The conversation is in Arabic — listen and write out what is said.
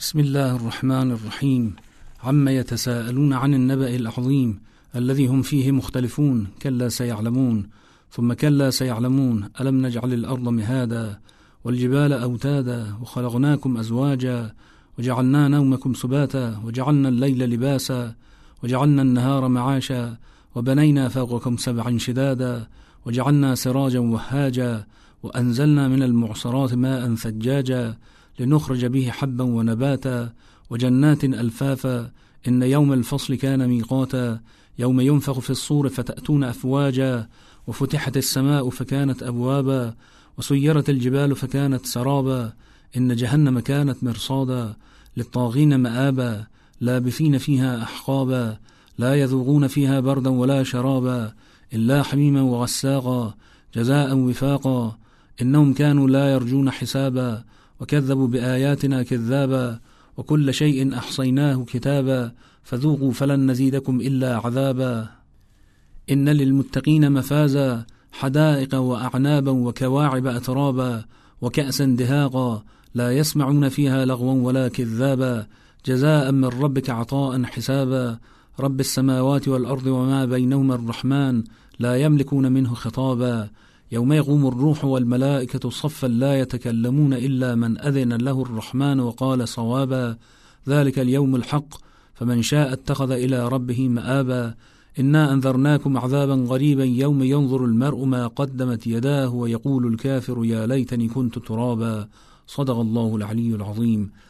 بسم الله الرحمن الرحيم. عما يتساءلون عن النبأ العظيم الذي هم فيه مختلفون. كلا سيعلمون ثم كلا سيعلمون. ألم نجعل الأرض مهادا والجبال أوتادا وخلقناكم أزواجا وجعلنا نومكم سباتا وجعلنا الليل لباسا وجعلنا النهار معاشا وبنينا فوقكم سبعا شدادا وجعلنا سراجا وهاجا وأنزلنا من المعصرات ماء ثجاجا لنخرج به حبا ونباتا وجنات ألفافا. إن يوم الفصل كان ميقاتا يوم ينفخ في الصور فتأتون أفواجا وفتحت السماء فكانت أبوابا وسيرت الجبال فكانت سرابا. إن جهنم كانت مرصادا للطاغين مآبا لابثين فيها أحقابا لا يذوقون فيها بردا ولا شرابا إلا حميما وغساقا جزاء وفاقا. إنهم كانوا لا يرجون حسابا وكذبوا بآياتنا كذابا وكل شيء أحصيناه كتابا فذوقوا فلن نزيدكم إلا عذابا. إن للمتقين مفازا حدائق وأعنابا وكواعب أترابا وكأسا دهاقا لا يسمعون فيها لغوا ولا كذابا جزاء من ربك عطاء حسابا. رب السماوات والأرض وما بينهما الرحمن لا يملكون منه خطابا. يوم يقوم الروح والملائكة صفا لا يتكلمون إلا من أذن له الرحمن وقال صوابا. ذلك اليوم الحق فمن شاء اتخذ إلى ربه مآبا. إنا أنذرناكم عذابا غريبا يوم ينظر المرء ما قدمت يداه ويقول الكافر يا ليتني كنت ترابا. صدق الله العلي العظيم.